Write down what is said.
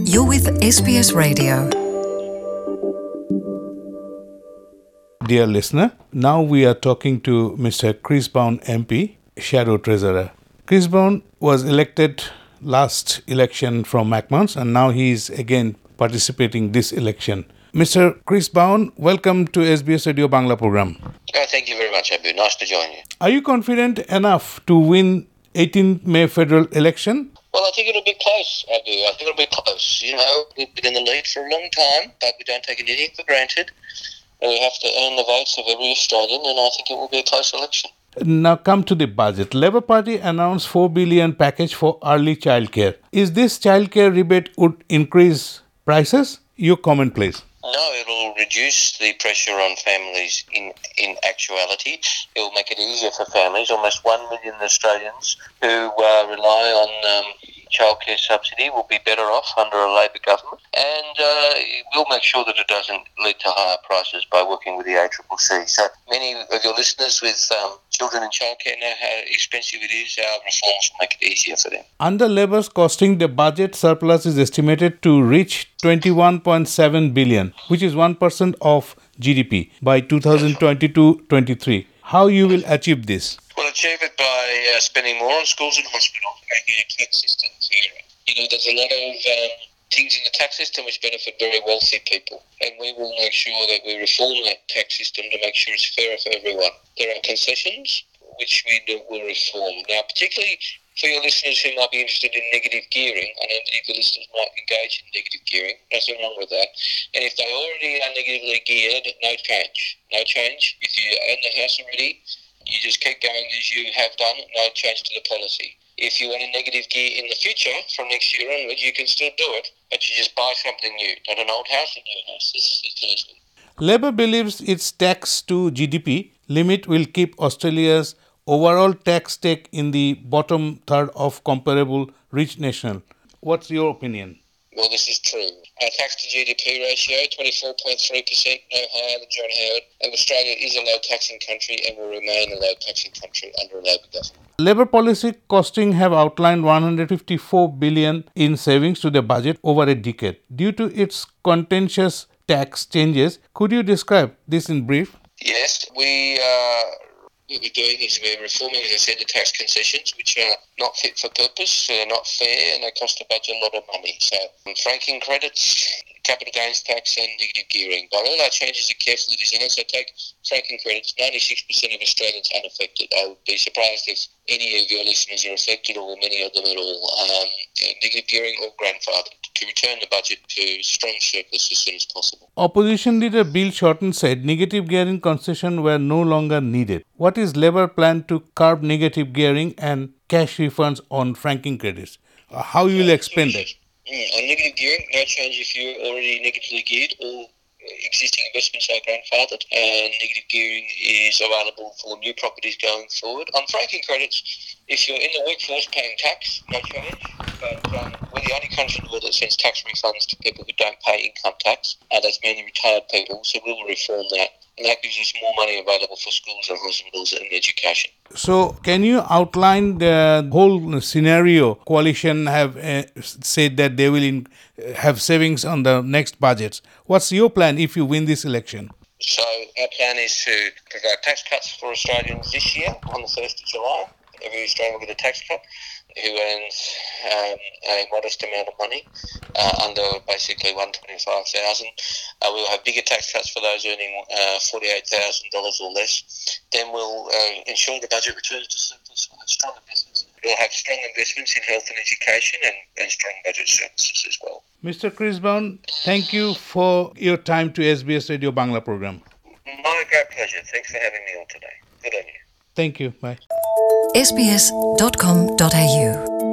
You're with SBS Radio. Dear listener, now we are talking to Mr. Chris Bown MP, Shadow Treasurer. Chris Bown was elected last election from McMahon's and now he is again participating this election. Mr. Chris Bown, welcome to SBS Radio Bangla program. Thank you very much, Abu. Nice to join you. Are you confident enough to win 18th May federal election? Well, I think it'll be close, Abu. I think it'll be close. You know, we've been in the lead for a long time, but we don't take anything for granted. We have to earn the votes of every Australian, and I think it will be a close election. Now come to the budget. Labour Party announced 4 billion package for early childcare. Is this childcare rebate would increase prices? Your comment, please. No, it'll reduce the pressure on families in actuality. It will make it easier for families. Almost 1 million Australians who rely on childcare subsidy will be better off under a Labor government. And we'll make sure that it doesn't lead to higher prices by working with the ACCC. So many of your listeners with children in childcare know how expensive it is. Our reforms will make it easier for them. Under Labour's costing, the budget surplus is estimated to reach 21.7 billion, which is 1% of GDP by 2022-23. How you will achieve this? We'll achieve it by spending more on schools and hospitals, making our tax system fairer. You know, there's a lot of things in the tax system which benefit very wealthy people, and we will make sure that we reform that tax system to make sure it's fairer for everyone. There are concessions which we will reform. Now, particularly for your listeners who might be interested in negative gearing, I know many of the listeners might engage in negative gearing. Nothing wrong with that. And if they already are negatively geared, no change. No change. If you own the house already, you just keep going as you have done, no change to the policy. If you want a negative gear in the future, from next year onwards, you can still do it, but you just buy something new. Not an old house, a new house. This is the first one. Labour believes its tax to GDP limit will keep Australia's overall tax take in the bottom third of comparable rich nations. What's your opinion? Well, this is true. Our tax to GDP ratio, 24.3%, no higher than John Howard. And Australia is a low taxing country and will remain a low taxing country under a Labor government. Labour policy costing have outlined 154 billion in savings to the budget over a decade. Due to its contentious tax changes, could you describe this in brief? Yes, what we're doing is we're reforming, as I said, the tax concessions, which are not fit for purpose, they're not fair, and they cost the budget a lot of money. So, franking credits, capital gains tax, and negative gearing. But all our changes are carefully designed. So, take franking credits, 96% of Australians unaffected. I would be surprised if any of your listeners are affected, or many of them at all. Negative gearing or grandfathered, to return the budget to strong surplus as soon as possible. Opposition leader Bill Shorten said negative gearing concessions were no longer needed. What is Labour plan to curb negative gearing and cash refunds on franking credits? How you will explain that? On negative gearing, no change if you're already negatively geared. All existing investments are grandfathered, and negative gearing is available for new properties going forward. On franking credits, if you're in the workforce paying tax, no change. But we're the only country in the world that sends tax refunds to people who don't pay income tax. That's mainly retired people, so we will reform that. And that gives us more money available for schools and hospitals and education. So, can you outline the whole scenario? Coalition have said that they will have savings on the next budgets. What's your plan if you win this election? So, our plan is to provide tax cuts for Australians this year on the 1st of July. Every Australian will get a tax cut who earns a modest amount of money, under basically $125,000. We'll have bigger tax cuts for those earning $48,000 or less. Then we'll ensure the budget returns to surplus with strong investments. We'll have strong investments in health and education and strong budget services as well. Mr. Chris Bown, thank you for your time to SBS Radio Bangla program. My great pleasure. Thanks for having me on today. Good on you. Thank you. Bye. sbs.com.au